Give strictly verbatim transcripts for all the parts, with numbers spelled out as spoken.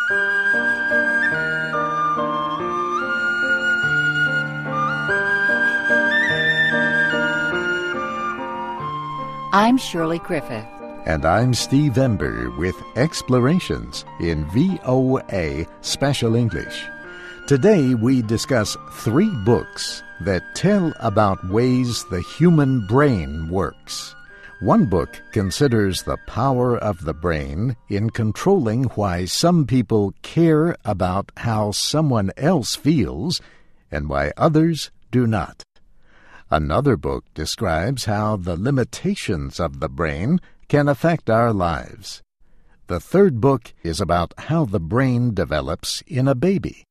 I'm Shirley Griffith. And I'm Steve Ember with Explorations in V O A Special English. Today we discuss three books that tell about ways the human brain works. One book considers the power of the brain in controlling why some people care about how someone else feels and why others do not. Another book describes how the limitations of the brain can affect our lives. The third book is about how the brain develops in a baby.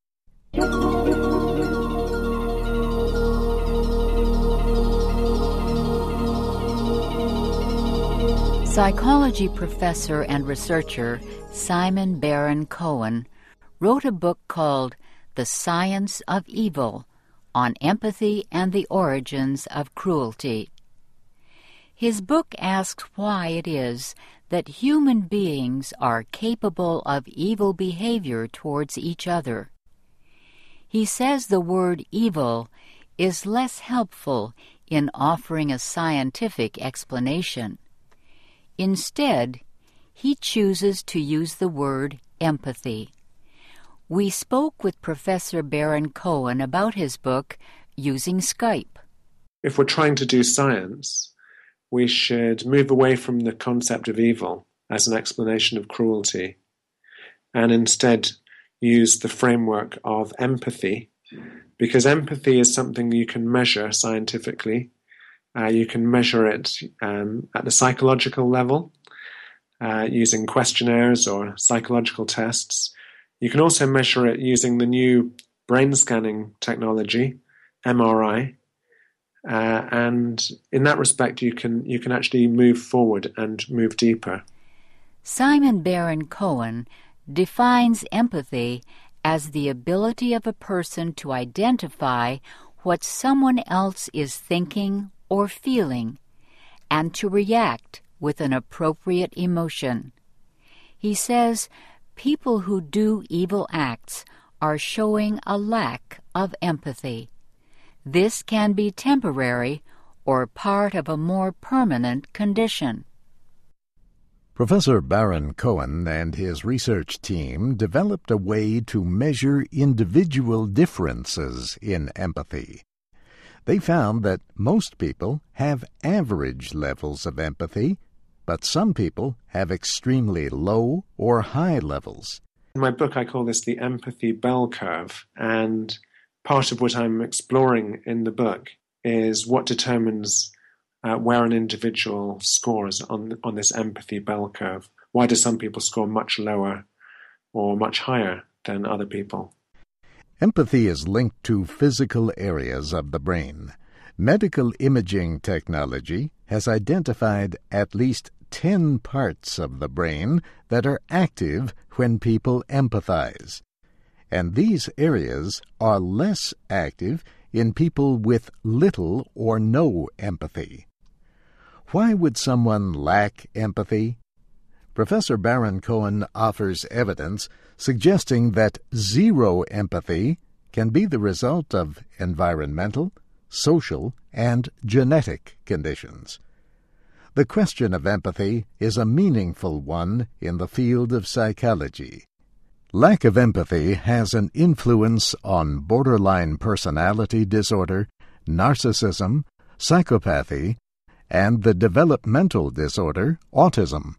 Psychology professor and researcher Simon Baron-Cohen wrote a book called The Science of Evil, on empathy and the origins of cruelty. His book asks why it is that human beings are capable of evil behavior towards each other. He says the word evil is less helpful in offering a scientific explanation. Instead, he chooses to use the word empathy. We spoke with Professor Baron-Cohen about his book using Skype. If we're trying to do science, we should move away from the concept of evil as an explanation of cruelty and instead use the framework of empathy, because empathy is something you can measure scientifically. Uh, you can measure it um, at the psychological level uh, using questionnaires or psychological tests. You can also measure it using the new brain scanning technology, M R I, uh, and in that respect you can you can actually move forward and move deeper. Simon Baron-Cohen defines empathy as the ability of a person to identify what someone else is thinking or feeling and to react with an appropriate emotion. He says people who do evil acts are showing a lack of empathy. This can be temporary or part of a more permanent condition. Professor Baron-Cohen and his research team developed a way to measure individual differences in empathy. They found that most people have average levels of empathy, but some people have extremely low or high levels. In my book, I call this the empathy bell curve, and part of what I'm exploring in the book is what determines uh, where an individual scores on, on this empathy bell curve. Why do some people score much lower or much higher than other people? Empathy is linked to physical areas of the brain. Medical imaging technology has identified at least ten parts of the brain that are active when people empathize. And these areas are less active in people with little or no empathy. Why would someone lack empathy? Professor Baron-Cohen offers evidence suggesting that zero empathy can be the result of environmental, social, and genetic conditions. The question of empathy is a meaningful one in the field of psychology. Lack of empathy has an influence on borderline personality disorder, narcissism, psychopathy, and the developmental disorder, autism.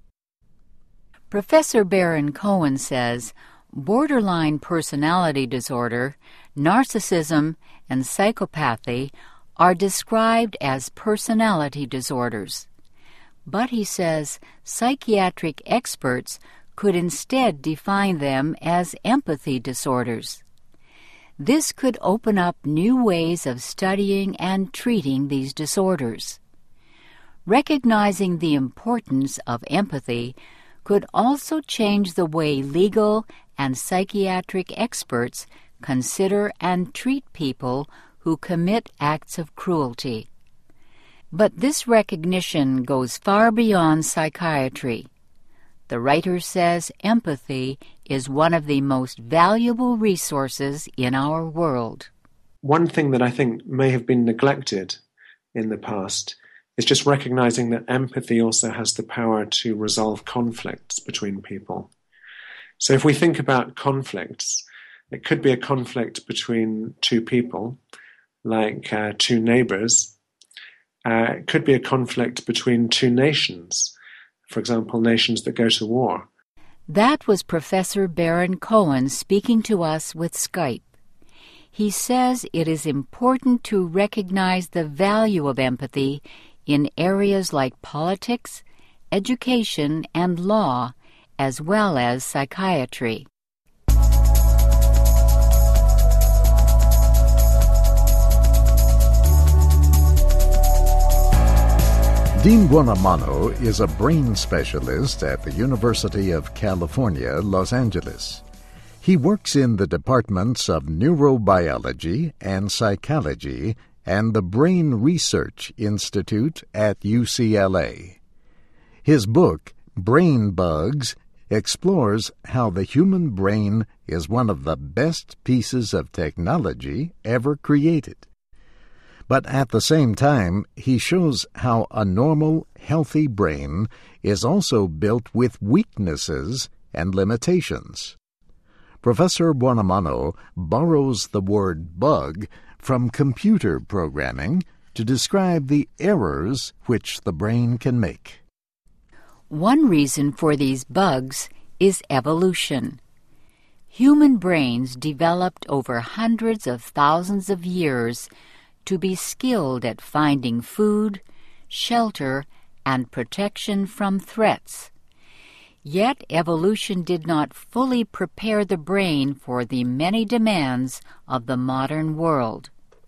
Professor Baron-Cohen says borderline personality disorder, narcissism, and psychopathy are described as personality disorders. But he says psychiatric experts could instead define them as empathy disorders. This could open up new ways of studying and treating these disorders. Recognizing the importance of empathy could also change the way legal and psychiatric experts consider and treat people who commit acts of cruelty. But this recognition goes far beyond psychiatry. The writer says empathy is one of the most valuable resources in our world. One thing that I think may have been neglected in the past is just recognizing that empathy also has the power to resolve conflicts between people. So if we think about conflicts, it could be a conflict between two people, like uh, two neighbors. Uh, it could be a conflict between two nations, for example, nations that go to war. That was Professor Baron Cohen speaking to us with Skype. He says it is important to recognize the value of empathy in areas like politics, education, and law, as well as psychiatry. Dean Buonamano is a brain specialist at the University of California, Los Angeles. He works in the departments of neurobiology and psychology and the Brain Research Institute at U C L A. His book, Brain Bugs, explores how the human brain is one of the best pieces of technology ever created. But at the same time, he shows how a normal, healthy brain is also built with weaknesses and limitations. Professor Buonamano borrows the word bug from computer programming to describe the errors which the brain can make. One reason for these bugs is evolution. Human brains developed over hundreds of thousands of years to be skilled at finding food, shelter, and protection from threats. Yet evolution did not fully prepare the brain for the many demands of the modern world.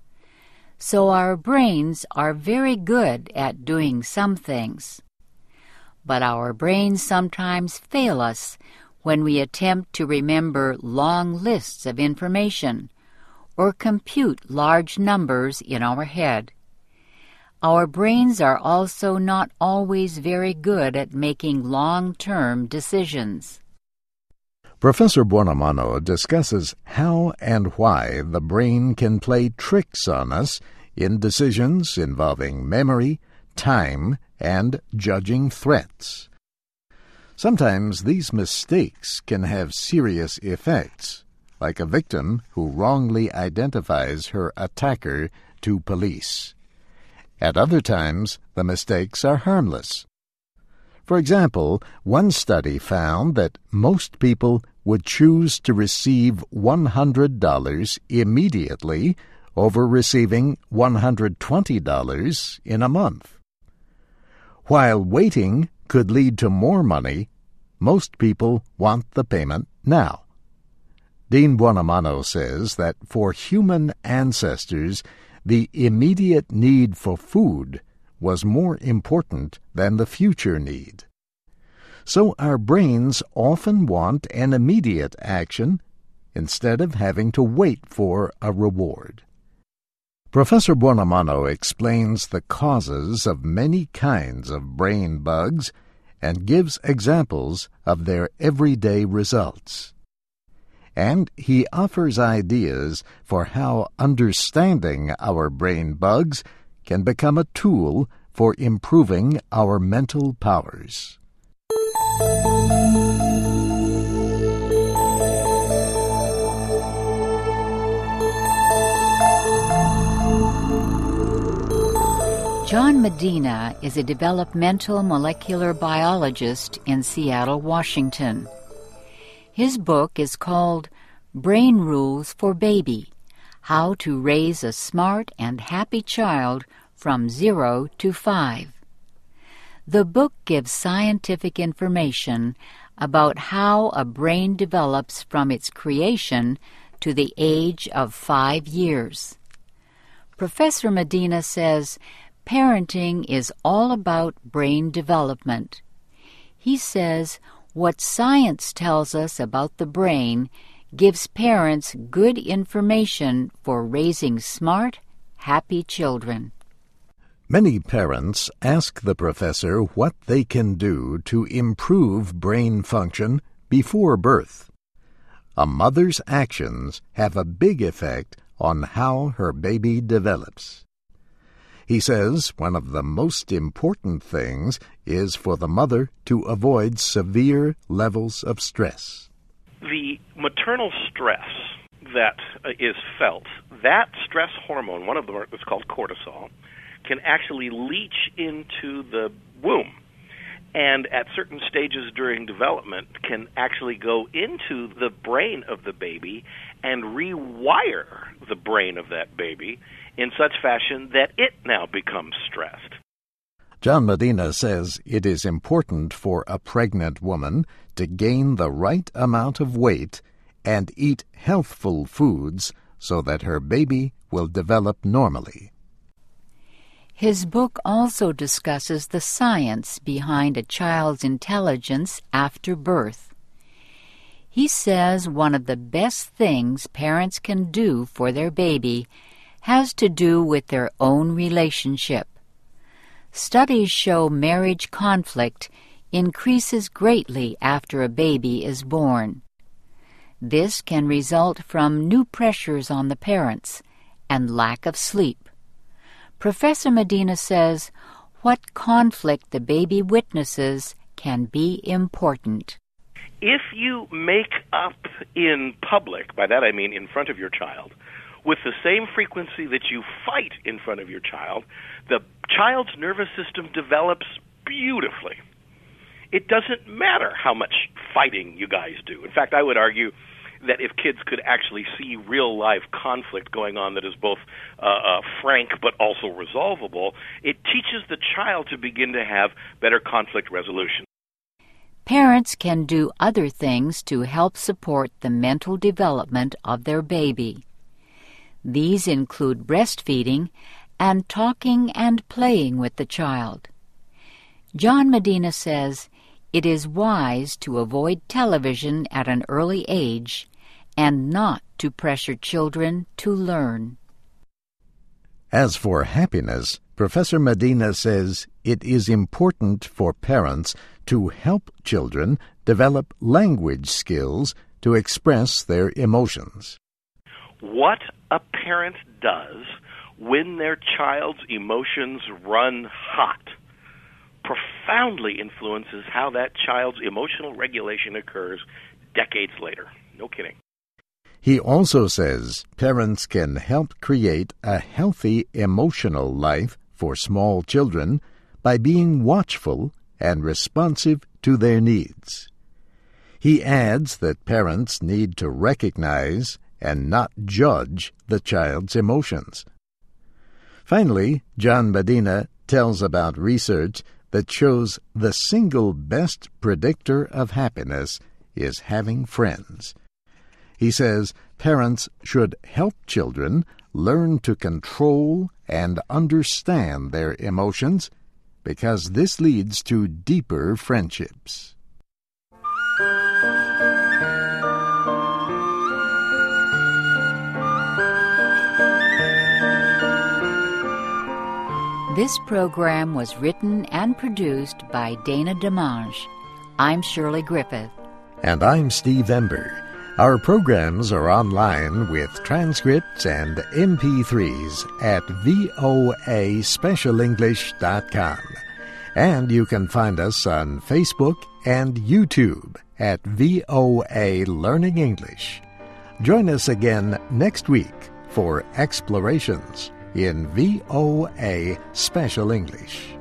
So our brains are very good at doing some things. But our brains sometimes fail us when we attempt to remember long lists of information or compute large numbers in our head. Our brains are also not always very good at making long-term decisions. Professor Buonamano discusses how and why the brain can play tricks on us in decisions involving memory, time, and judging threats. Sometimes these mistakes can have serious effects, like a victim who wrongly identifies her attacker to police. At other times, the mistakes are harmless. For example, one study found that most people would choose to receive one hundred dollars immediately over receiving one hundred twenty dollars in a month. While waiting could lead to more money, most people want the payment now. Dean Buonamano says that for human ancestors, the immediate need for food was more important than the future need. So our brains often want an immediate action instead of having to wait for a reward. Professor Buonamano explains the causes of many kinds of brain bugs and gives examples of their everyday results. And he offers ideas for how understanding our brain bugs can become a tool for improving our mental powers. John Medina is a developmental molecular biologist in Seattle, Washington. His book is called Brain Rules for Baby: How to Raise a Smart and Happy Child from Zero to Five. The book gives scientific information about how a brain develops from its creation to the age of five years. Professor Medina says parenting is all about brain development. He says what science tells us about the brain gives parents good information for raising smart, happy children. Many parents ask the professor what they can do to improve brain function before birth. A mother's actions have a big effect on how her baby develops. He says one of the most important things is for the mother to avoid severe levels of stress. The maternal stress that is felt, that stress hormone, one of them is called cortisol, can actually leach into the womb, and at certain stages during development can actually go into the brain of the baby and rewire the brain of that baby in such fashion that it now becomes stressed. John Medina says it is important for a pregnant woman to gain the right amount of weight and eat healthful foods so that her baby will develop normally. His book also discusses the science behind a child's intelligence after birth. He says one of the best things parents can do for their baby has to do with their own relationship. Studies show marriage conflict increases greatly after a baby is born. This can result from new pressures on the parents and lack of sleep. Professor Medina says what conflict the baby witnesses can be important. If you make up in public, by that I mean in front of your child, with the same frequency that you fight in front of your child, the child's nervous system develops beautifully. It doesn't matter how much fighting you guys do. In fact, I would argue that if kids could actually see real-life conflict going on that is both uh, uh, frank but also resolvable, it teaches the child to begin to have better conflict resolution. Parents can do other things to help support the mental development of their baby. These include breastfeeding and talking and playing with the child. John Medina says it is wise to avoid television at an early age and not to pressure children to learn. As for happiness, Professor Medina says it is important for parents to help children develop language skills to express their emotions. What a parent does when their child's emotions run hot profoundly influences how that child's emotional regulation occurs decades later. No kidding. He also says parents can help create a healthy emotional life for small children by being watchful and responsive to their needs. He adds that parents need to recognize and not judge the child's emotions. Finally, John Medina tells about research that shows the single best predictor of happiness is having friends. He says parents should help children learn to control and understand their emotions because this leads to deeper friendships. This program was written and produced by Dana DeMange. I'm Shirley Griffith. And I'm Steve Ember. Our programs are online with transcripts and M P threes at voa special english dot com. And you can find us on Facebook and YouTube at V O A Learning English. Join us again next week for Explorations in V O A Special English.